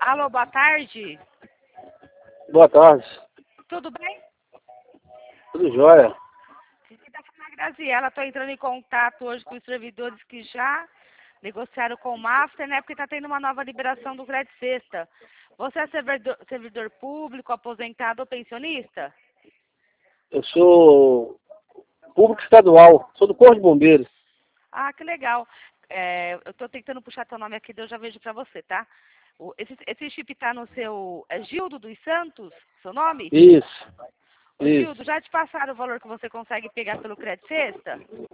Alô, boa tarde. Boa tarde. Tudo bem? Tudo jóia? Aqui está falando a Graziela. Estou entrando em contato hoje com os servidores que já negociaram com o Master, né? Porque está tendo uma nova liberação do crédito sexta. Você é servidor público, aposentado ou pensionista? Eu sou público estadual, sou do Corpo de Bombeiros. Ah, que legal. Eu estou tentando puxar teu nome aqui, eu já vejo para você, tá? Esse chip está no seu... É Gildo dos Santos, seu nome? Isso, Ô, isso. Gildo, já te passaram o valor que você consegue pegar pelo crédito sexta?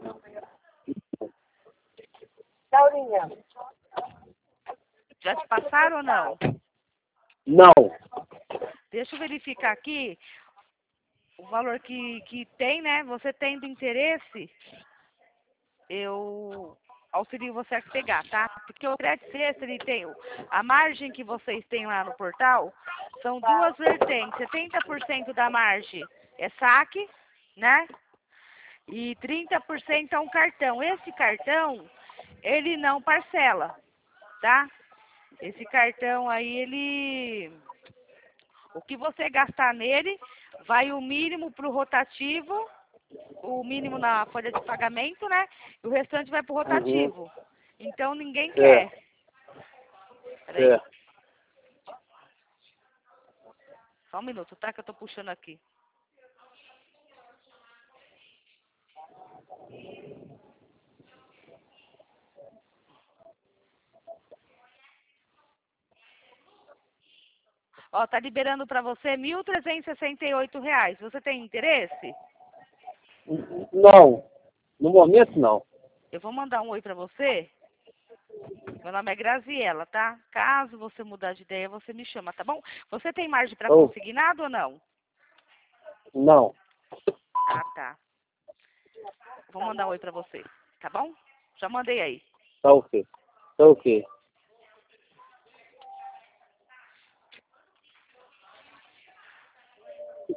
Paulinha. Já te passaram ou não? Não. Deixa eu verificar aqui o valor que tem, né? Você tendo interesse, eu auxilio você a pegar, tá? Porque o crédito sexta, ele tem a margem que vocês têm lá no portal, são duas vertentes. 70% da margem é saque, né? E 30% é um cartão. Esse cartão, ele não parcela, tá? Esse cartão aí, o que você gastar nele, vai o mínimo para o rotativo, o mínimo na folha de pagamento, né? E o restante vai para o Uhum. rotativo. Então ninguém É, quer. Peraí, é. só um minuto, tá? Que eu tô puxando aqui. Ó, tá liberando para você R$ 1.368. Você tem interesse? Não. No momento, não. Eu vou mandar um oi para você. Meu nome é Graziela, tá? Caso você mudar de ideia, você me chama, tá bom? Você tem margem para Oh, consignado ou não? não. Ah, tá. Vou mandar um oi para você, tá bom? Já mandei aí. Tá ok. Tá ok.